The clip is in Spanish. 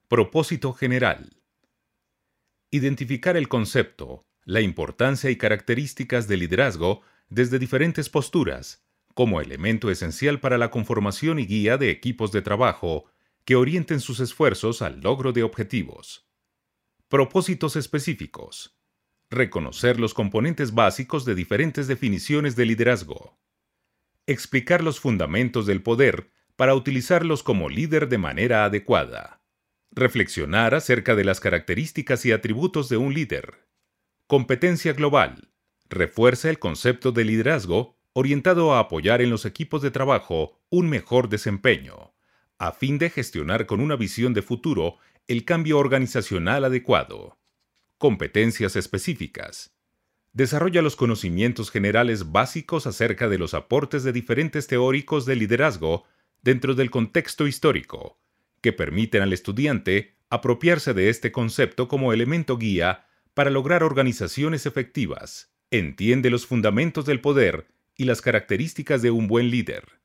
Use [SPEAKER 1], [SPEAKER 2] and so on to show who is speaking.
[SPEAKER 1] Propósito general. Identificar el concepto, la importancia y características del liderazgo desde diferentes posturas, como elemento esencial para la conformación y guía de equipos de trabajo que orienten sus esfuerzos al logro de objetivos. Propósitos específicos. Reconocer los componentes básicos de diferentes definiciones de liderazgo. Explicar los fundamentos del poder para utilizarlos como líder de manera adecuada. Reflexionar acerca de las características y atributos de un líder. Competencia global. Refuerza el concepto de liderazgo orientado a apoyar en los equipos de trabajo un mejor desempeño, a fin de gestionar con una visión de futuro el cambio organizacional adecuado. Competencias específicas. Desarrolla los conocimientos generales básicos acerca de los aportes de diferentes teóricos de liderazgo dentro del contexto histórico, que permiten al estudiante apropiarse de este concepto como elemento guía para lograr organizaciones efectivas. Entiende los fundamentos del poder y las características de un buen líder.